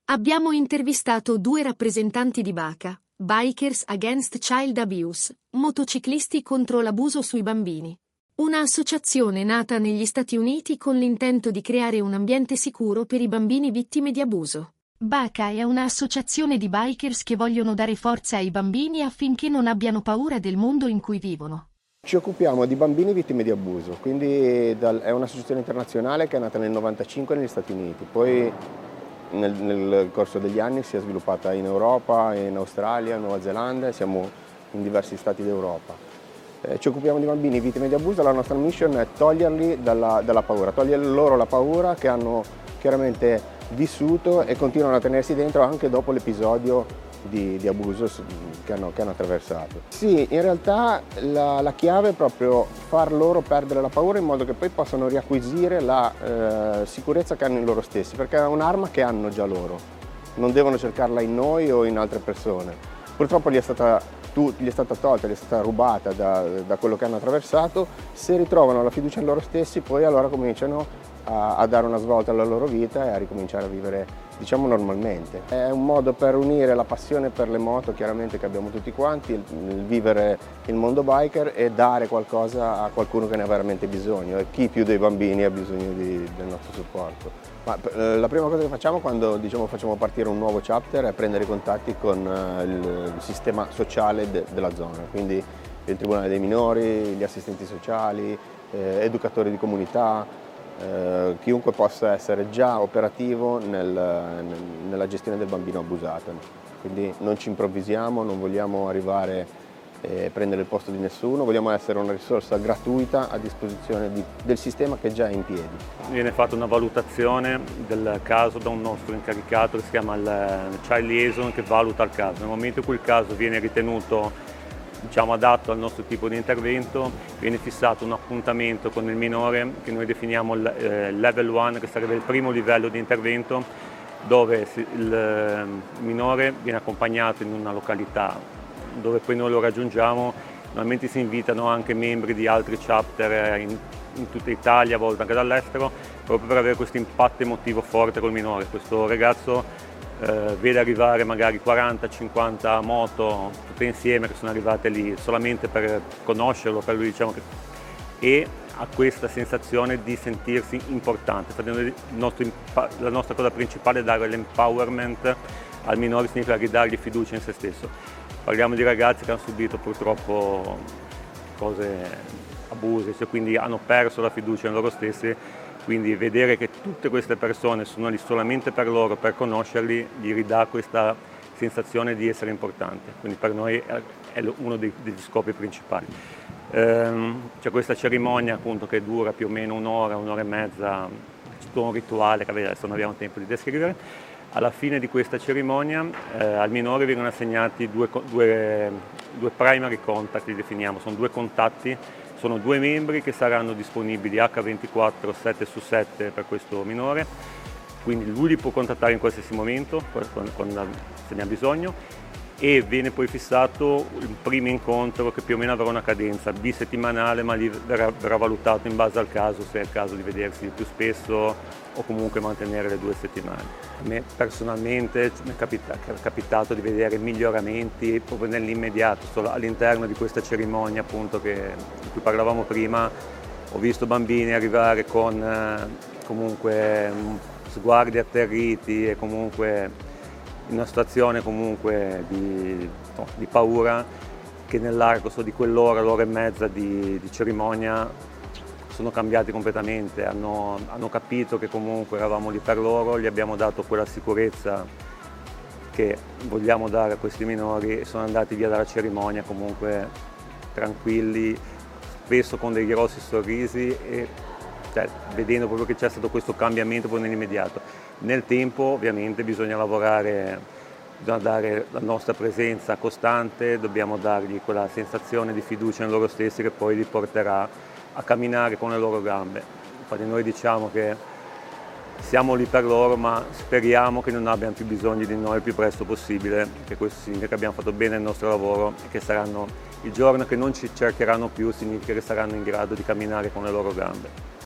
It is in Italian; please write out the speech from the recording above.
Abbiamo intervistato due rappresentanti di BACA, Bikers Against Child Abuse, motociclisti contro l'abuso sui bambini. Una associazione nata negli Stati Uniti con l'intento di creare un ambiente sicuro per i bambini vittime di abuso. BACA è un'associazione di bikers che vogliono dare forza ai bambini affinché non abbiano paura del mondo in cui vivono. Ci occupiamo di bambini vittime di abuso, quindi è un'associazione internazionale che è nata nel 1995 negli Stati Uniti, poi nel corso degli anni si è sviluppata in Europa, in Australia, in Nuova Zelanda e siamo in diversi stati d'Europa. Ci occupiamo di bambini vittime di abuso, la nostra mission è toglierli dalla paura, togliere loro la paura che hanno chiaramente vissuto e continuano a tenersi dentro anche dopo l'episodio di abuso che hanno attraversato. Sì, in realtà la chiave è proprio far loro perdere la paura in modo che poi possano riacquisire la sicurezza che hanno in loro stessi, perché è un'arma che hanno già loro, non devono cercarla in noi o in altre persone. Purtroppo gli è stata tolta, gli è stata rubata da quello che hanno attraversato. Se ritrovano la fiducia in loro stessi, poi allora cominciano a dare una svolta alla loro vita e a ricominciare a vivere, diciamo, normalmente. È un modo per unire la passione per le moto, chiaramente, che abbiamo tutti quanti, il vivere il mondo biker e dare qualcosa a qualcuno che ne ha veramente bisogno, e chi più dei bambini ha bisogno del nostro supporto. Ma la prima cosa che facciamo quando, diciamo, facciamo partire un nuovo chapter è prendere i contatti con il sistema sociale della zona, quindi il Tribunale dei minori, gli assistenti sociali, educatori di comunità, chiunque possa essere già operativo nella gestione del bambino abusato. Quindi non ci improvvisiamo, non vogliamo arrivare e prendere il posto di nessuno, vogliamo essere una risorsa gratuita a disposizione del sistema che già è in piedi. Viene fatta una valutazione del caso da un nostro incaricato che si chiama il Child Liaison, che valuta il caso. Nel momento in cui il caso viene ritenuto, diciamo, adatto al nostro tipo di intervento, viene fissato un appuntamento con il minore che noi definiamo il level 1, che sarebbe il primo livello di intervento, dove il minore viene accompagnato in una località dove poi noi lo raggiungiamo. Normalmente si invitano anche membri di altri chapter in tutta Italia, a volte anche dall'estero, proprio per avere questo impatto emotivo forte col minore. Questo ragazzo vede arrivare magari 40-50 moto tutte insieme che sono arrivate lì solamente per conoscerlo, per lui, diciamo, e ha questa sensazione di sentirsi importante. La nostra cosa principale è dare l'empowerment al minore, significa ridargli fiducia in se stesso. Parliamo di ragazzi che hanno subito purtroppo abusi, cioè quindi hanno perso la fiducia in loro stessi. Quindi vedere che tutte queste persone sono lì solamente per loro, per conoscerli, gli ridà questa sensazione di essere importante. Quindi per noi è uno degli scopi principali. C'è questa cerimonia, appunto, che dura più o meno un'ora e mezza, c'è tutto un rituale che adesso non abbiamo tempo di descrivere. Alla fine di questa cerimonia al minore vengono assegnati due primary contact, li definiamo, sono due contatti. Sono due membri che saranno disponibili H24 7/7 per questo minore, quindi lui li può contattare in qualsiasi momento se ne ha bisogno, e viene poi fissato il primo incontro che più o meno avrà una cadenza bisettimanale, ma lì verrà valutato in base al caso se è il caso di vedersi più spesso o comunque mantenere le 2 settimane. A me personalmente mi è capitato di vedere miglioramenti proprio nell'immediato, solo all'interno di questa cerimonia, appunto, di cui parlavamo prima. Ho visto bambini arrivare con comunque sguardi atterriti e comunque in una situazione comunque di paura, che nell'arco di quell'ora, l'ora e mezza di cerimonia sono cambiati completamente, hanno capito che comunque eravamo lì per loro, gli abbiamo dato quella sicurezza che vogliamo dare a questi minori e sono andati via dalla cerimonia comunque tranquilli, spesso con dei grossi sorrisi e vedendo proprio che c'è stato questo cambiamento poi nell'immediato. Nel tempo ovviamente bisogna lavorare, bisogna dare la nostra presenza costante, dobbiamo dargli quella sensazione di fiducia in loro stessi che poi li porterà a camminare con le loro gambe. Infatti noi diciamo che siamo lì per loro, ma speriamo che non abbiano più bisogno di noi il più presto possibile, che questo significa che abbiamo fatto bene il nostro lavoro e che il giorno che non ci cercheranno più significa che saranno in grado di camminare con le loro gambe.